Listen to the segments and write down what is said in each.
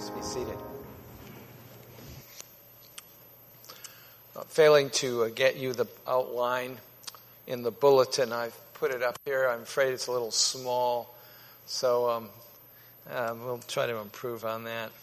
Please be seated. Failing to get you the outline in the bulletin, I've put it up here. I'm afraid it's a little small, so we'll try to improve on that.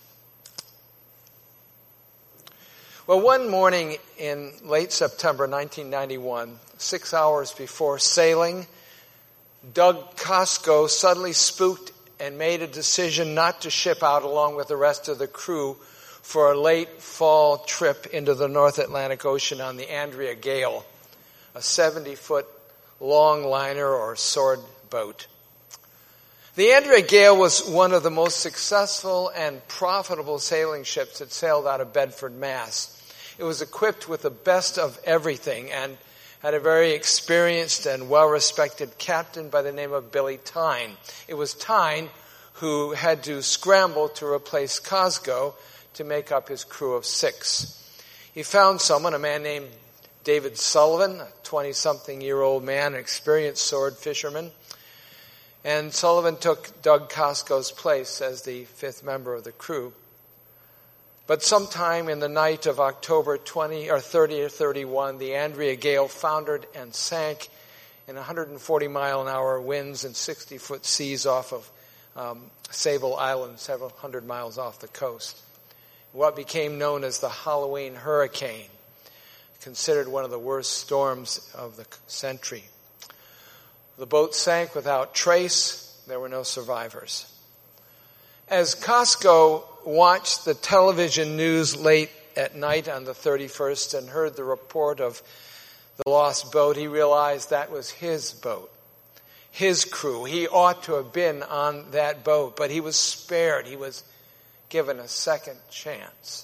Well, one morning in late September 1991, 6 hours before sailing, Doug Costco suddenly spooked and made a decision not to ship out along with the rest of the crew for a late fall trip into the North Atlantic Ocean on the Andrea Gale, a 70-foot long liner or sword boat. The Andrea Gale was one of the most successful and profitable sailing ships that sailed out of Bedford, Mass. It was equipped with the best of everything and had a very experienced and well-respected captain by the name of Billy Tyne. It was Tyne who had to scramble to replace Costco to make up his crew of 6. He found someone, a man named David Sullivan, a 20-something-year-old man, an experienced sword fisherman. And Sullivan took Doug Costco's place as the 5th member of the crew. But sometime in the night of October 30 or 31, the Andrea Gale foundered and sank in 140-mile-an-hour winds and 60-foot seas off of Sable Island, several hundred miles off the coast. What became known as the Halloween Hurricane, considered one of the worst storms of the century. The boat sank without trace. There were no survivors. As Costco watched the television news late at night on the 31st and heard the report of the lost boat, he realized that was his boat, his crew. He ought to have been on that boat, but he was spared. He was given a second chance.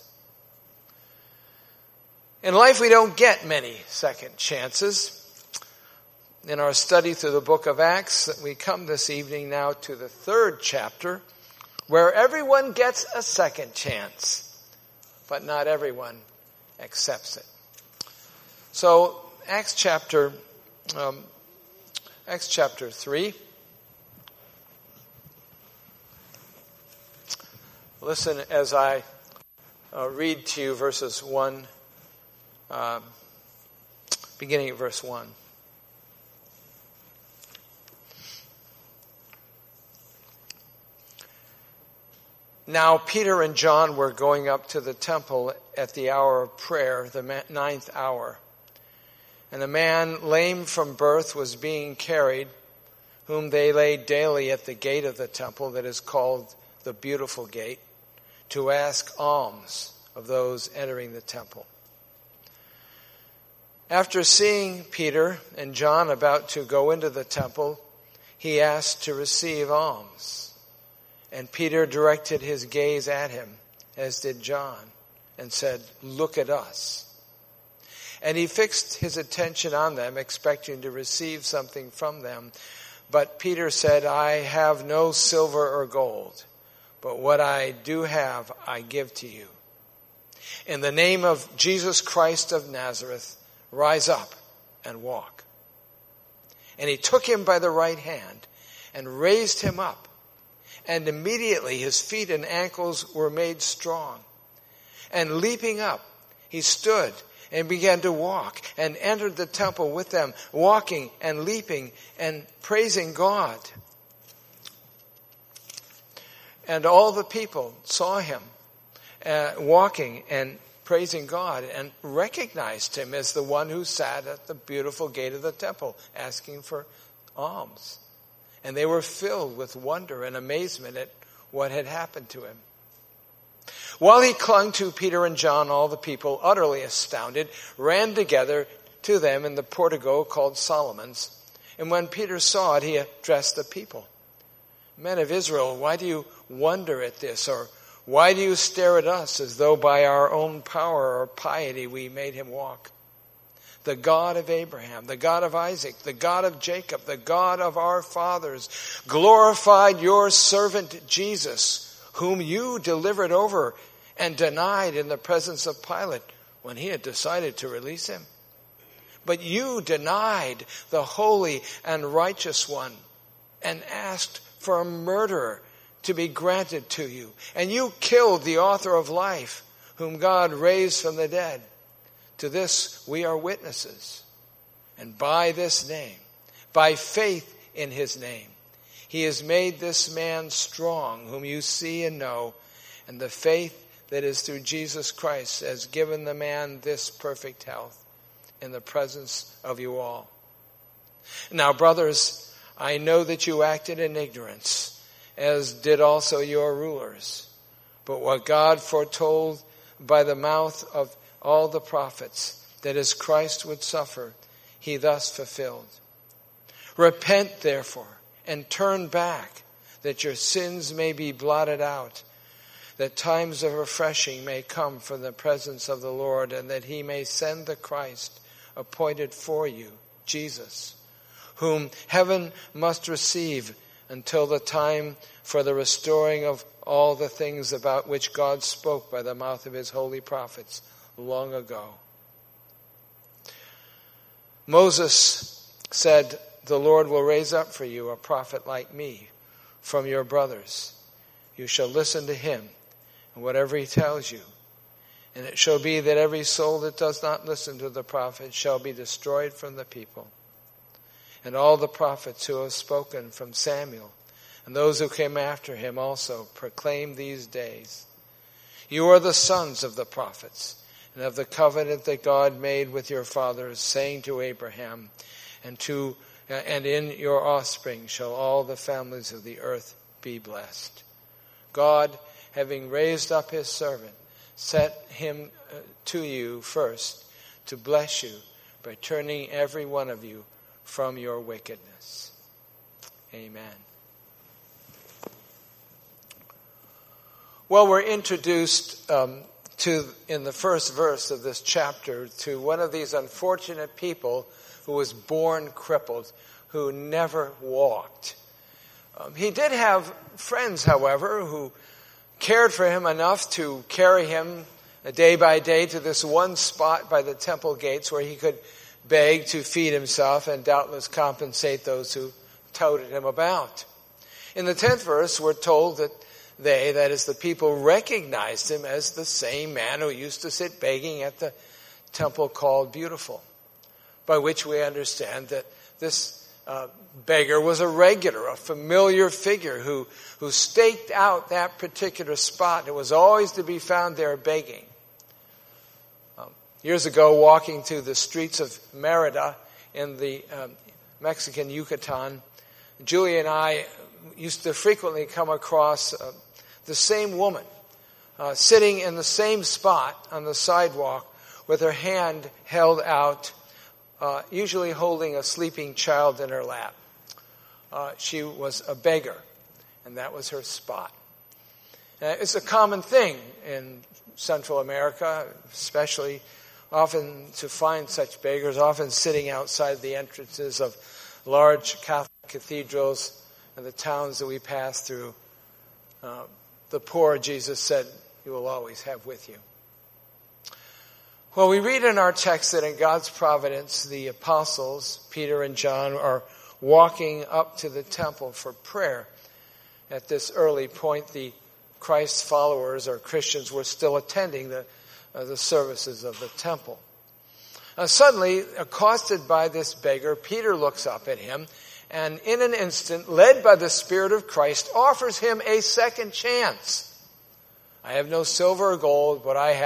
In life, we don't get many second chances. In our study through the book of Acts, we come this evening now to the 3rd chapter, where everyone gets a second chance, but not everyone accepts it. So, Acts chapter 3. Listen as I read to you verses 1, beginning at verse 1. Now Peter and John were going up to the temple at the hour of prayer, the 9th hour. And a man lame from birth was being carried, whom they laid daily at the gate of the temple that is called the Beautiful Gate, to ask alms of those entering the temple. After seeing Peter and John about to go into the temple, he asked to receive alms. And Peter directed his gaze at him, as did John, and said, "Look at us." And he fixed his attention on them, expecting to receive something from them. But Peter said, "I have no silver or gold, but what I do have I give to you. In the name of Jesus Christ of Nazareth, rise up and walk." And he took him by the right hand and raised him up. And immediately his feet and ankles were made strong. And leaping up, he stood and began to walk and entered the temple with them, walking and leaping and praising God. And all the people saw him walking and praising God and recognized him as the one who sat at the beautiful gate of the temple asking for alms. And they were filled with wonder and amazement at what had happened to him. While he clung to Peter and John, all the people, utterly astounded, ran together to them in the portico called Solomon's. And when Peter saw it, he addressed the people. "Men of Israel, why do you wonder at this? Or why do you stare at us as though by our own power or piety we made him walk? The God of Abraham, the God of Isaac, the God of Jacob, the God of our fathers, glorified your servant Jesus, whom you delivered over and denied in the presence of Pilate when he had decided to release him. But you denied the holy and righteous one and asked for a murderer to be granted to you. And you killed the author of life, whom God raised from the dead. To this we are witnesses. And by this name, by faith in his name, he has made this man strong, whom you see and know, and the faith that is through Jesus Christ has given the man this perfect health in the presence of you all. Now, brothers, I know that you acted in ignorance, as did also your rulers. But what God foretold by the mouth of all the prophets, that as Christ would suffer, he thus fulfilled. Repent, therefore, and turn back, that your sins may be blotted out, that times of refreshing may come from the presence of the Lord, and that he may send the Christ appointed for you, Jesus, whom heaven must receive until the time for the restoring of all the things about which God spoke by the mouth of his holy prophets long ago. Moses said, the Lord will raise up for you a prophet like me from your brothers. You shall listen to him and whatever he tells you. And it shall be that every soul that does not listen to the prophet shall be destroyed from the people. And all the prophets who have spoken from Samuel and those who came after him also proclaim these days. You are the sons of the prophets and of the covenant that God made with your fathers, saying to Abraham, and in your offspring shall all the families of the earth be blessed. God, having raised up his servant, set him to you first to bless you by turning every one of you from your wickedness. Amen. Well, we're introduced in the first verse of this chapter to one of these unfortunate people who was born crippled, who never walked. He did have friends, however, who cared for him enough to carry him day by day to this one spot by the temple gates where he could beg to feed himself and doubtless compensate those who toted him about. In the 10th verse, we're told that they, that is the people, recognized him as the same man who used to sit begging at the temple called Beautiful, by which we understand that this beggar was a regular, a familiar figure who staked out that particular spot. It was always to be found there begging. Years ago, walking through the streets of Merida in the Mexican Yucatan, Julie and I used to frequently come across the same woman sitting in the same spot on the sidewalk with her hand held out, usually holding a sleeping child in her lap. She was a beggar, and that was her spot. It's a common thing in Central America, especially often to find such beggars, often sitting outside the entrances of large Catholic cathedrals and the towns that we pass through. The poor, Jesus said, you will always have with you. Well, we read in our text that in God's providence, the apostles, Peter and John, are walking up to the temple for prayer. At this early point, the Christ followers or Christians were still attending the services of the temple. Suddenly, accosted by this beggar, Peter looks up at him and in an instant, led by the Spirit of Christ, offers him a second chance. I have no silver or gold, but I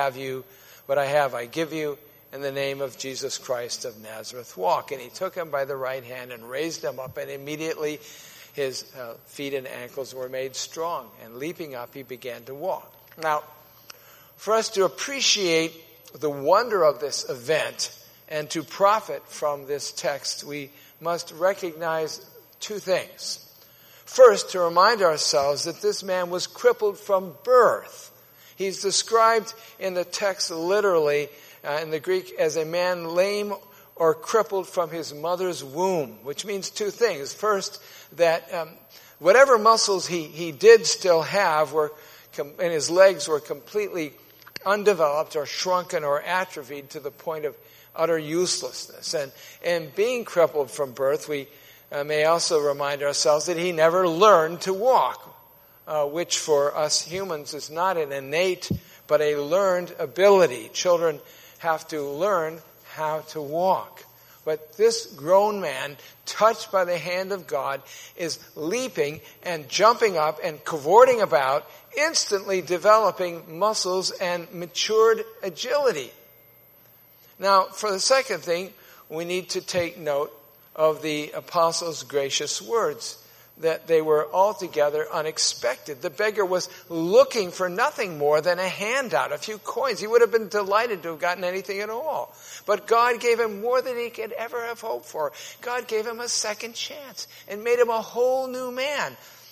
give you in the name of Jesus Christ of Nazareth. Walk. And he took him by the right hand and raised him up, and immediately his feet and ankles were made strong. And leaping up, he began to walk. Now, for us to appreciate the wonder of this event and to profit from this text, we must recognize two things. First, to remind ourselves that this man was crippled from birth. He's described in the text literally in the Greek as a man lame or crippled from his mother's womb, which means two things. First, that whatever muscles he did still have and his legs were completely undeveloped or shrunken or atrophied to the point of utter uselessness. And being crippled from birth, we may also remind ourselves that he never learned to walk. which for us humans is not an innate but a learned ability. Children have to learn how to walk. But this grown man, touched by the hand of God, is leaping and jumping up and cavorting about, instantly developing muscles and matured agility. Now, for the second thing, we need to take note of the apostles' gracious words, that they were altogether unexpected. The beggar was looking for nothing more than a handout, a few coins. He would have been delighted to have gotten anything at all. But God gave him more than he could ever have hoped for. God gave him a second chance and made him a whole new man.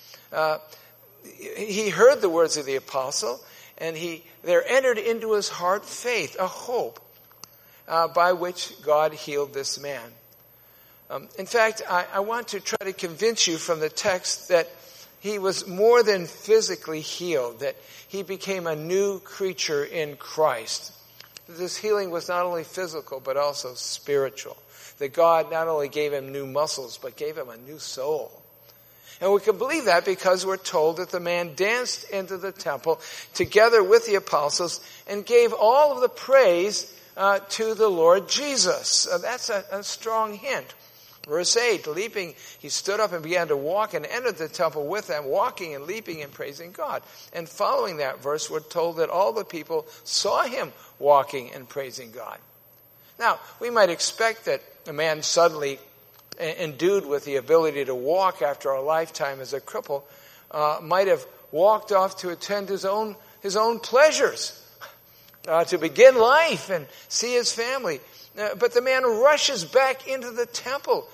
He heard the words of the apostle, and there entered into his heart faith, a hope, by which God healed this man. In fact, I want to try to convince you from the text that he was more than physically healed, that he became a new creature in Christ. This healing was not only physical, but also spiritual. That God not only gave him new muscles, but gave him a new soul. And we can believe that because we're told that the man danced into the temple together with the apostles and gave all of the praise to the Lord Jesus. That's a strong hint. Verse 8, leaping, he stood up and began to walk and entered the temple with them, walking and leaping and praising God. And following that verse, we're told that all the people saw him walking and praising God. Now, we might expect that a man suddenly endued with the ability to walk after a lifetime as a cripple might have walked off to attend his own pleasures, to begin life and see his family. But the man rushes back into the temple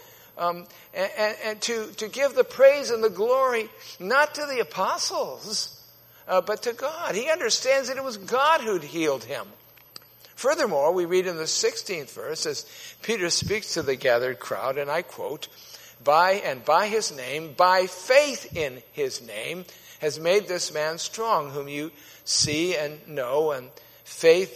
and to give the praise and the glory not to the apostles, but to God. He understands that it was God who'd healed him. Furthermore, we read in the 16th verse as Peter speaks to the gathered crowd, and I quote, by his name, by faith in his name, has made this man strong, whom you see and know, and faith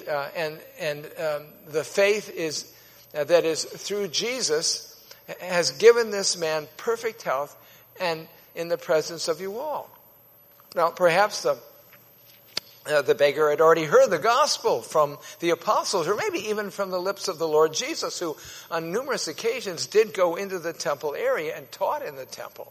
the faith is that is through Jesus has given this man perfect health and in the presence of you all. Now, perhaps the beggar had already heard the gospel from the apostles, or maybe even from the lips of the Lord Jesus, who on numerous occasions did go into the temple area and taught in the temple.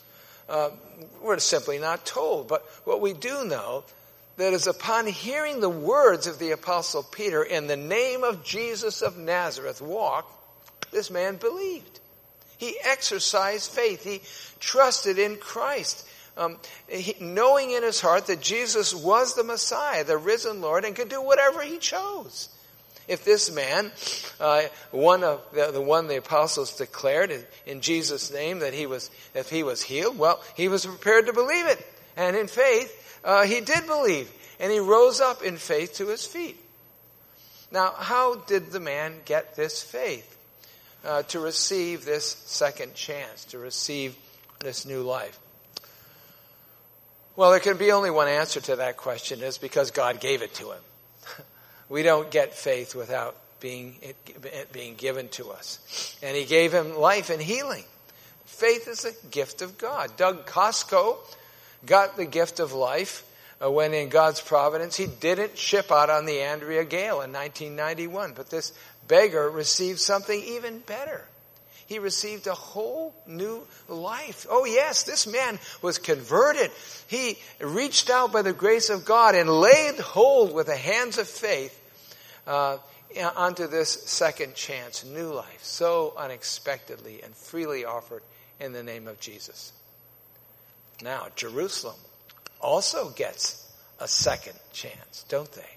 We're simply not told, but what we do know, that is upon hearing the words of the apostle Peter, in the name of Jesus of Nazareth, walk, this man believed. He exercised faith. He trusted in Christ, knowing in his heart that Jesus was the Messiah, the risen Lord, and could do whatever he chose. If this man, the one the apostles declared in Jesus' name if he was healed, well, he was prepared to believe it. And in faith, he did believe, and he rose up in faith to his feet. Now, how did the man get this faith to receive this second chance, to receive this new life? Well, there can be only one answer to that question, is because God gave it to him. We don't get faith without it being given to us. And he gave him life and healing. Faith is a gift of God. Doug Costco got the gift of life when in God's providence he didn't ship out on the Andrea Gale in 1991. But this beggar received something even better. He received a whole new life. Oh yes, this man was converted. He reached out by the grace of God and laid hold with the hands of faith onto this second chance, new life, so unexpectedly and freely offered in the name of Jesus. Now, Jerusalem also gets a second chance, don't they?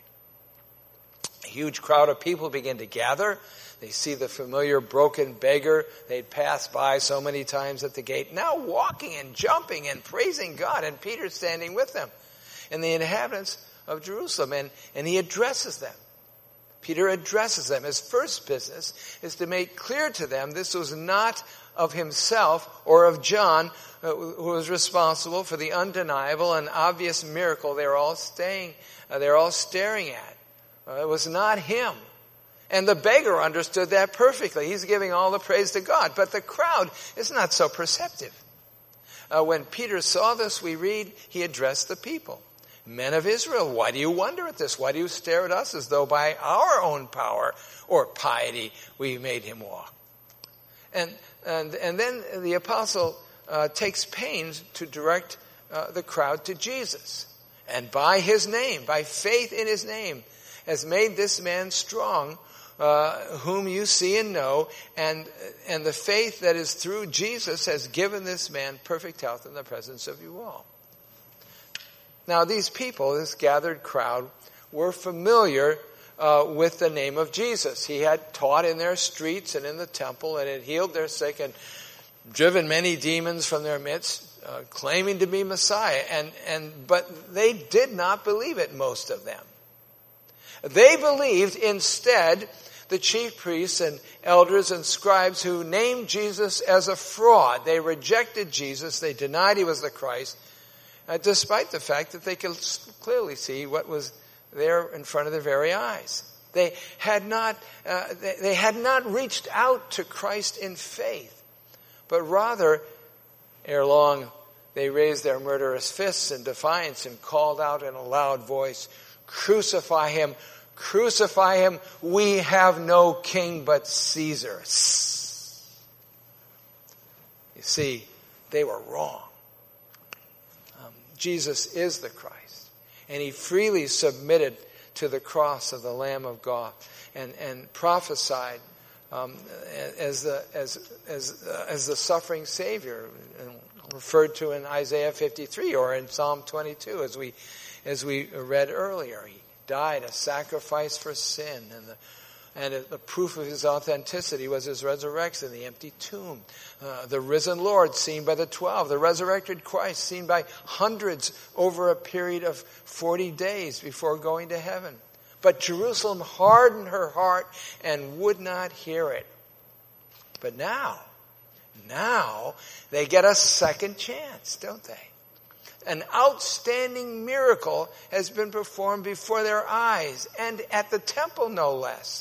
A huge crowd of people begin to gather. They see the familiar broken beggar they'd passed by so many times at the gate, now walking and jumping and praising God, and Peter standing with them, and the inhabitants of Jerusalem, and he addresses them. Peter addresses them. His first business is to make clear to them this was not of himself or of John, who was responsible for the undeniable and obvious miracle they're all staring at. It was not him. And the beggar understood that perfectly. He's giving all the praise to God. But the crowd is not so perceptive. When Peter saw this, we read, he addressed the people. Men of Israel, why do you wonder at this? Why do you stare at us as though by our own power or piety we made him walk? And then the apostle takes pains to direct the crowd to Jesus. And by his name, by faith in his name, has made this man strong, whom you see and know, and the faith that is through Jesus has given this man perfect health in the presence of you all. Now these people, this gathered crowd, were familiar with the name of Jesus. He had taught in their streets and in the temple, and had healed their sick and driven many demons from their midst, claiming to be Messiah. But they did not believe it, most of them. They believed instead the chief priests and elders and scribes who named Jesus as a fraud. They rejected Jesus. They denied he was the Christ, despite the fact that they could clearly see what was there in front of their very eyes. They had not reached out to Christ in faith, but rather, ere long, they raised their murderous fists in defiance and called out in a loud voice, "Crucify him! Crucify him! We have no king but Caesar." You see, they were wrong. Jesus is the Christ, and he freely submitted to the cross of the Lamb of God and prophesied as the suffering Savior, referred to in Isaiah 53 or in Psalm 22, as we read earlier. He died a sacrifice for sin, and the proof of his authenticity was his resurrection, the empty tomb, the risen Lord seen by the 12, the resurrected Christ seen by hundreds over a period of 40 days before going to heaven. But Jerusalem hardened her heart and would not hear it. But now they get a second chance, don't they? An outstanding miracle has been performed before their eyes, and at the temple no less.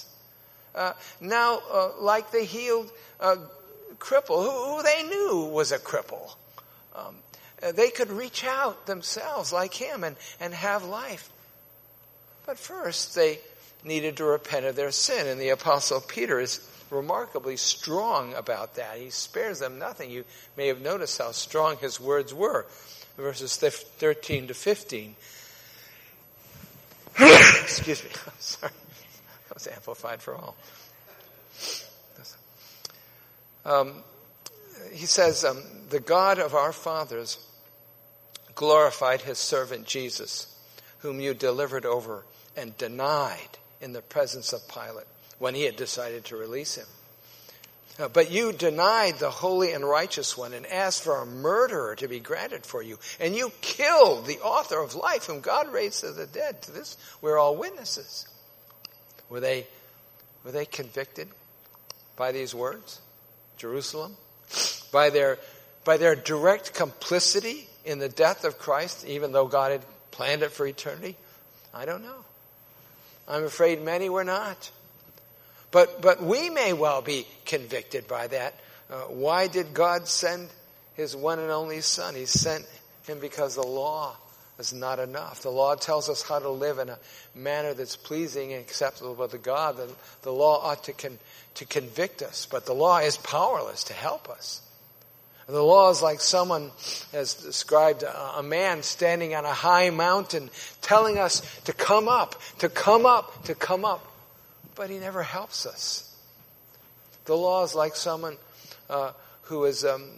Like the healed cripple, who they knew was a cripple. They could reach out themselves like him and have life. But first they needed to repent of their sin, and the Apostle Peter is remarkably strong about that. He spares them nothing. You may have noticed how strong his words were. Verses 13 to 15. Excuse me. Sorry. That was amplified for all. He says, the God of our fathers glorified his servant Jesus, whom you delivered over and denied in the presence of Pilate when he had decided to release him. But you denied the holy and righteous one and asked for a murderer to be granted for you. And you killed the author of life, whom God raised to the dead. To this we're all witnesses. Were they convicted by these words? Jerusalem? By their direct complicity in the death of Christ, even though God had planned it for eternity? I don't know. I'm afraid many were not. But we may well be convicted by that. Why did God send his one and only Son? He sent him because the law is not enough. The law tells us how to live in a manner that's pleasing and acceptable to God. The law ought to convict us, but the law is powerless to help us. The law is like someone has described a man standing on a high mountain telling us to come up, to come up, to come up. But he never helps us. The law is like someone who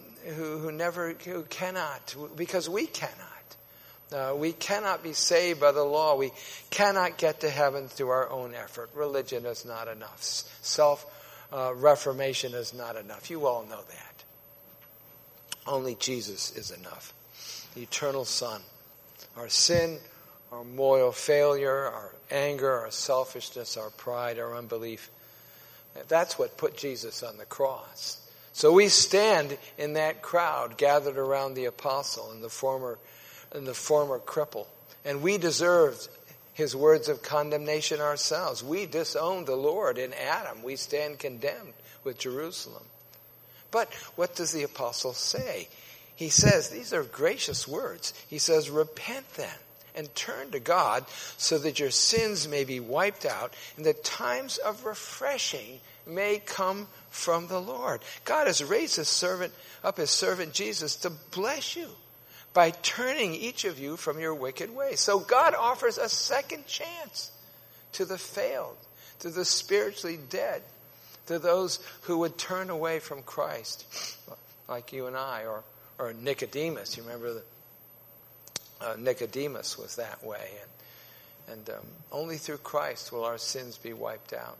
cannot, because we cannot. We cannot be saved by the law. We cannot get to heaven through our own effort. Religion is not enough. Self-reformation is not enough. You all know that. Only Jesus is enough. The eternal Son. Our sin, our moral failure, our anger, our selfishness, our pride, our unbelief. That's what put Jesus on the cross. So we stand in that crowd gathered around the apostle and the former cripple. And we deserved his words of condemnation ourselves. We disowned the Lord in Adam. We stand condemned with Jerusalem. But what does the apostle say? he says, these are gracious words. He says, repent then and turn to God so that your sins may be wiped out and that times of refreshing may come from the Lord. God has raised his servant Jesus to bless you by turning each of you from your wicked ways. So God offers a second chance to the failed, to the spiritually dead, to those who would turn away from Christ, like you and I, or Nicodemus. You remember that Nicodemus was that way. And only through Christ will our sins be wiped out.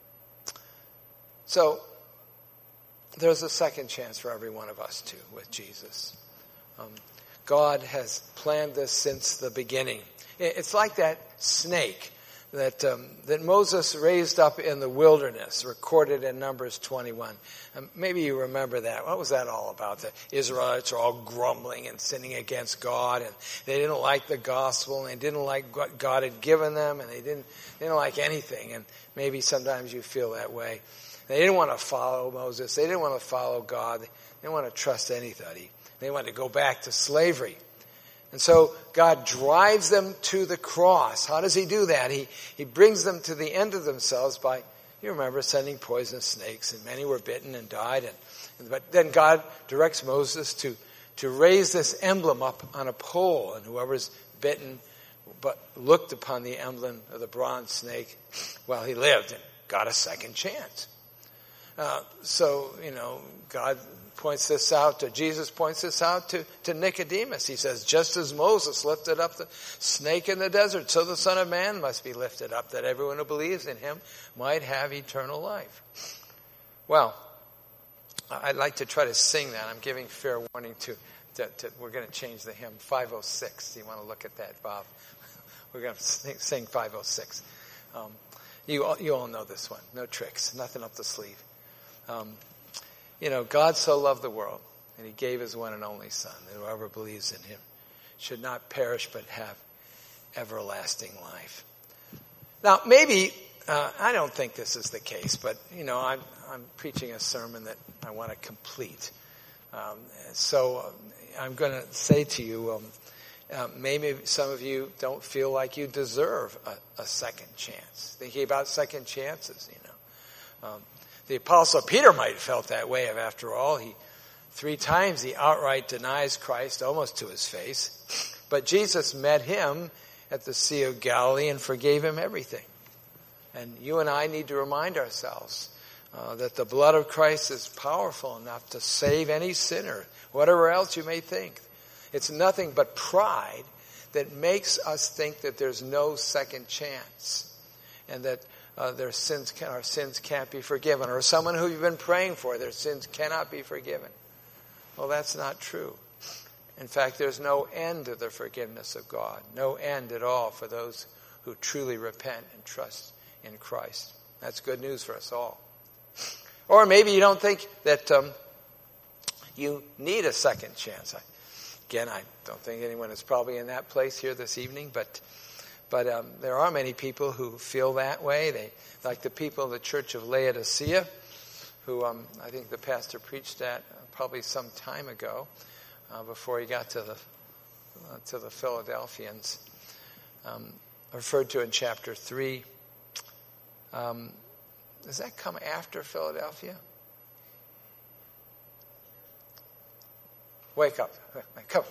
So there's a second chance for every one of us too with Jesus. God has planned this since the beginning. It's like that snake that Moses raised up in the wilderness, recorded in Numbers 21. Maybe you remember that. What was that all about? The Israelites are all grumbling and sinning against God, and they didn't like the gospel, and they didn't like what God had given them, and they didn't like anything. And maybe sometimes you feel that way. They didn't want to follow Moses. They didn't want to follow God. They didn't want to trust anybody. They wanted to go back to slavery. And so God drives them to the cross. How does he do that? He brings them to the end of themselves by, you remember, sending poisonous snakes, and many were bitten and died. But then God directs Moses to raise this emblem up on a pole, and whoever's bitten but looked upon the emblem of the bronze snake, well, he lived and got a second chance. God points this out Jesus points this out to Nicodemus. He says, just as Moses lifted up the snake in the desert, so the Son of Man must be lifted up, that everyone who believes in him might have eternal life. Well, I'd like to try to sing that. I'm giving fair warning we're going to change the hymn, 506. Do you want to look at that, Bob? We're going to sing 506. You all know this one. No tricks, nothing up the sleeve. God so loved the world, and he gave his one and only Son, that whoever believes in him should not perish but have everlasting life. Now, maybe, I don't think this is the case, but, I'm preaching a sermon that I want to complete. So I'm going to say to you, maybe some of you don't feel like you deserve a second chance. Thinking about second chances, The Apostle Peter might have felt that way. After all, 3 times he outright denies Christ, almost to his face. But Jesus met him at the Sea of Galilee and forgave him everything. And you and I need to remind ourselves that the blood of Christ is powerful enough to save any sinner, whatever else you may think. It's nothing but pride that makes us think that there's no second chance, and that our sins can't be forgiven, or someone who you've been praying for, their sins cannot be forgiven. Well, that's not true. In fact, there's no end to the forgiveness of God, no end at all for those who truly repent and trust in Christ. That's good news for us all. Or maybe you don't think that you need a second chance. Again, I don't think anyone is probably in that place here this evening, but there are many people who feel that way. They, like the people of the Church of Laodicea, who I think the pastor preached at probably some time ago, before he got to the Philadelphians, referred to in chapter 3. Does that come after Philadelphia? Wake up. Come.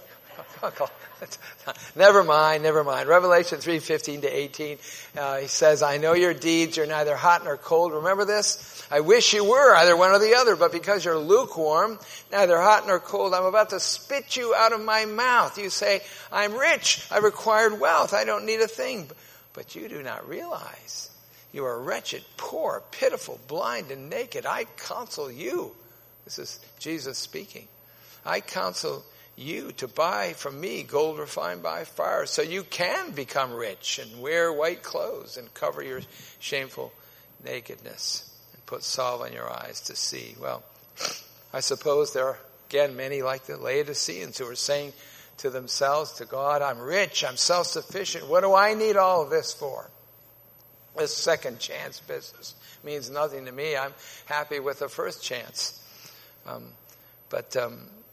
Never mind. Revelation 3:15-18. He says, I know your deeds. You're neither hot nor cold. Remember this? I wish you were either one or the other, but because you're lukewarm, neither hot nor cold, I'm about to spit you out of my mouth. You say, I'm rich. I've acquired wealth. I don't need a thing. But you do not realize you are wretched, poor, pitiful, blind, and naked. I counsel you. This is Jesus speaking. I counsel you to buy from me gold refined by fire, so you can become rich and wear white clothes and cover your shameful nakedness and put salve on your eyes to see. Well, I suppose there are, again, many like the Laodiceans who are saying to themselves, to God, I'm rich, I'm self-sufficient. What do I need all of this for? This second chance business means nothing to me. I'm happy with the first chance. But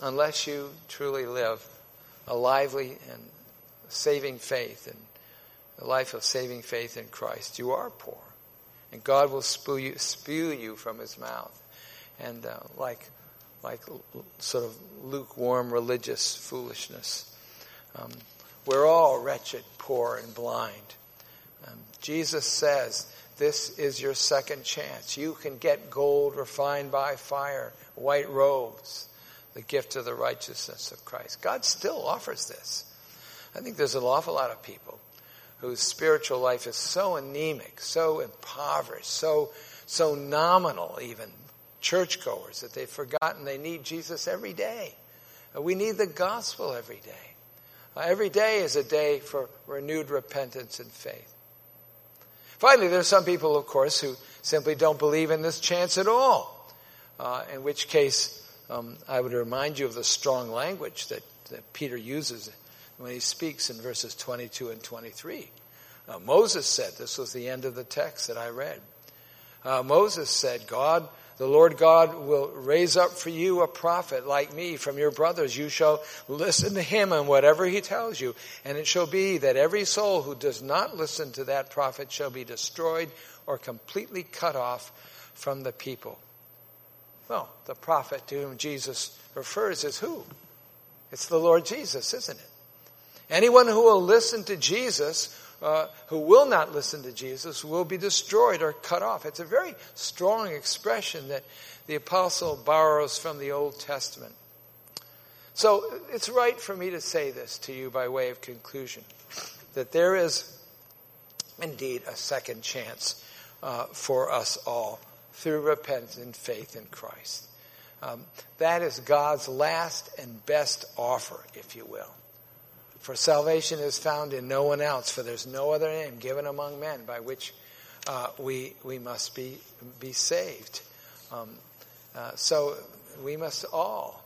unless you truly live a lively and saving faith and a life of saving faith in Christ, you are poor. And God will spew you from his mouth. And like sort of lukewarm religious foolishness. We're all wretched, poor, and blind. Jesus says, this is your second chance. You can get gold refined by fire, white robes, the gift of the righteousness of Christ. God still offers this. I think there's an awful lot of people whose spiritual life is so anemic, so impoverished, so nominal even, churchgoers, that they've forgotten they need Jesus every day. We need the gospel every day. Every day is a day for renewed repentance and faith. Finally, there are some people, of course, who simply don't believe in this chance at all, in which case I would remind you of the strong language that Peter uses when he speaks in verses 22 and 23. Moses said, this was the end of the text that I read. Moses said, the Lord God will raise up for you a prophet like me from your brothers. You shall listen to him and whatever he tells you. And it shall be that every soul who does not listen to that prophet shall be destroyed or completely cut off from the people. Well, the prophet to whom Jesus refers is who? It's the Lord Jesus, isn't it? Anyone who will listen to Jesus, who will not listen to Jesus, will be destroyed or cut off. It's a very strong expression that the apostle borrows from the Old Testament. So it's right for me to say this to you by way of conclusion, that there is indeed a second chance for us all through repentance and faith in Christ. That is God's last and best offer, if you will. For salvation is found in no one else, for there's no other name given among men by which we must be saved. So we must all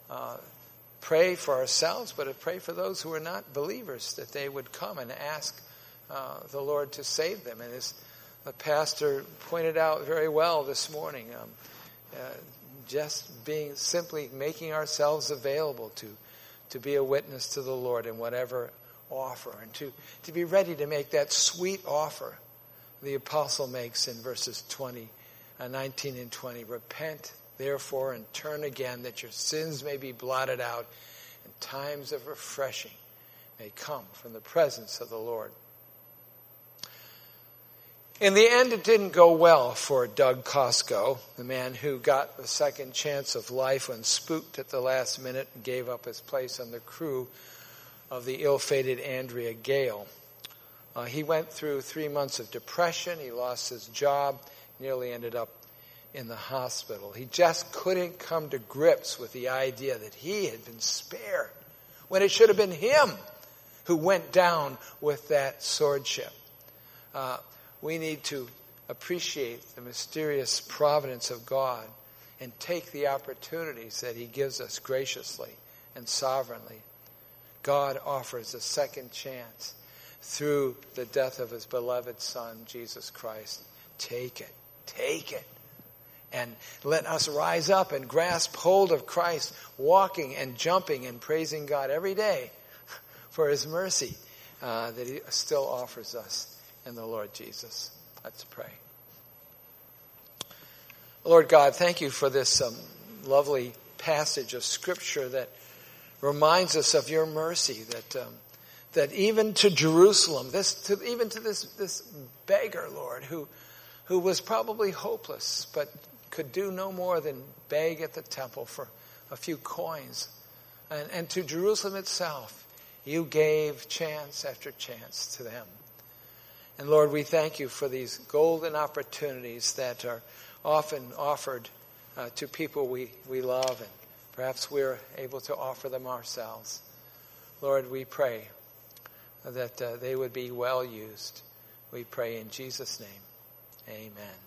pray for ourselves, but pray for those who are not believers, that they would come and ask the Lord to save them. And as the pastor pointed out very well this morning, just simply making ourselves available to be a witness to the Lord in whatever offer, and to be ready to make that sweet offer the apostle makes in verses 19 and 20. Repent, therefore, and turn again, that your sins may be blotted out, and times of refreshing may come from the presence of the Lord. In the end, it didn't go well for Doug Costco, the man who got the second chance of life when spooked at the last minute and gave up his place on the crew of the ill-fated Andrea Gale. He went through 3 months of depression. He lost his job, nearly ended up in the hospital. He just couldn't come to grips with the idea that he had been spared when it should have been him who went down with that swordship. We need to appreciate the mysterious providence of God and take the opportunities that he gives us graciously and sovereignly. God offers a second chance through the death of his beloved Son, Jesus Christ. Take it. Take it. And let us rise up and grasp hold of Christ, walking and jumping and praising God every day for his mercy that he still offers us in the Lord Jesus. Let's pray. Lord God, thank you for this lovely passage of Scripture that reminds us of your mercy, that even to Jerusalem, even to this beggar, Lord, who was probably hopeless, but could do no more than beg at the temple for a few coins. And to Jerusalem itself, you gave chance after chance to them. And Lord, we thank you for these golden opportunities that are often offered to people we love, and perhaps we're able to offer them ourselves. Lord, we pray that they would be well used. We pray in Jesus' name. Amen.